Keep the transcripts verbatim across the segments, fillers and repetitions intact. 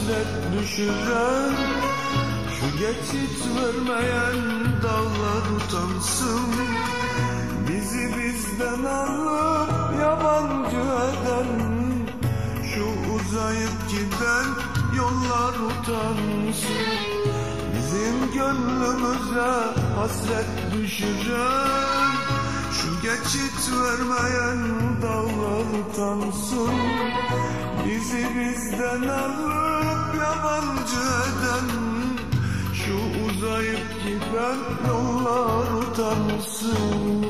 hasret düşüren, şu geçit vermeyen dağlar utansın. Bizi bizden alıp yabancı eden, şu uzayıp giden yollar utansın. Bizim gönlümüze hasret düşüren, şu geçit vermeyen dağlar utansın. Bizi bizden alıp yabancı eden, şu uzayıp giden yollar utansın.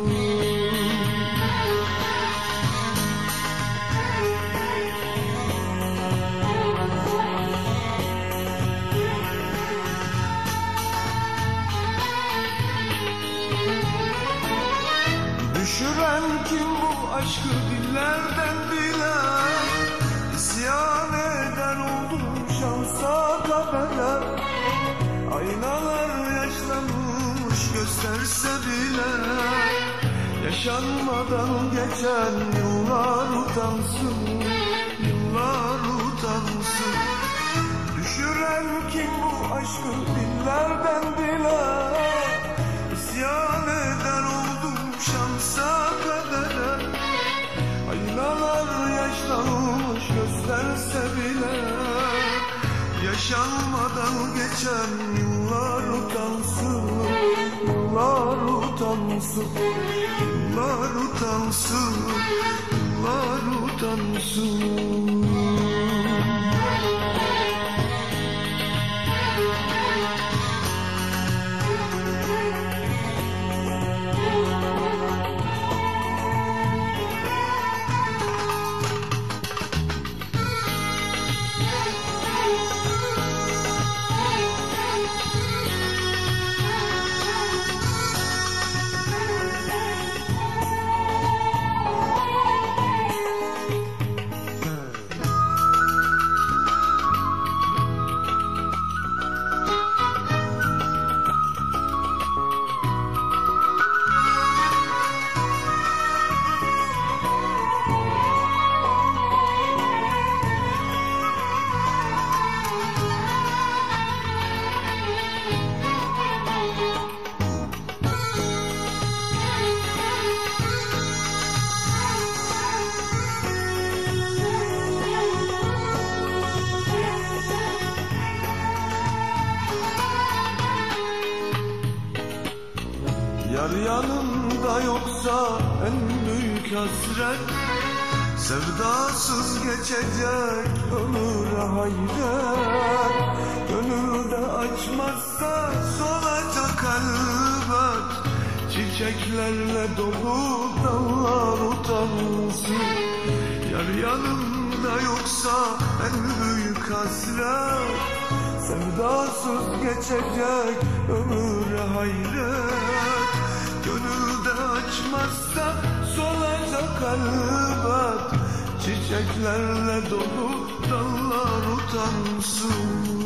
Düşüren kim bu aşkı dillerden dile, İsyan eden oldum şansa kadere. Aynalar yaşlanmış gösterse bile, yaşanmadan geçen yıllar utansın, yıllar utansın. Düşüren kim bu aşkı dillerden dile, İsyan eden oldum şansa kadere. Aynalar yaşlanmış gösterse bile, yaşanmadan geçen yıllar utansın, yıllar utansın, yıllar utansın, yıllar utansın. Yar yanımda yoksa en büyük hasret, sevdasız geçecek ömüre hayret. Gönülde açmazsa solacak elbet, çiçeklerle dolu dallar utansın. Yar yanımda yoksa en büyük hasret, sevdasız geçecek ömüre hayret. Gönülde açmazsa solacak elbet, çiçeklerle dolu dallar utansın.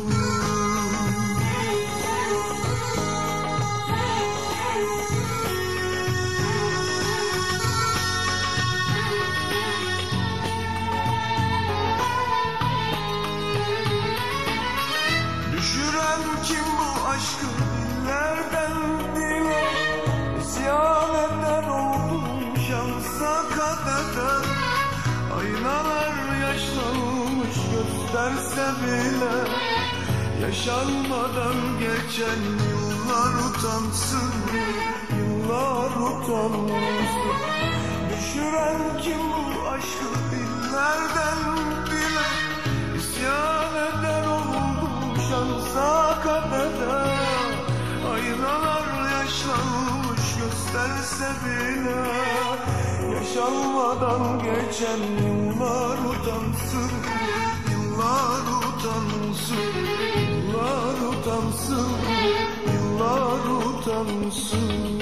Düşüren kim bu aşkı dillerden dile, İsyan eden oldum şansa kadere. Aynalar yaşlanmış gösterse bile, yaşanmadan geçen yıllar utansın, yıllar utansın. Düşüren kim bu aşkı dillerden dile, İsyan eden oldum şansa kadere. Aynalar yaşlanmış gösterse bile, yaşanmadan geçen yıllar utansın, yıllar utansın, yıllar utansın, yıllar utansın.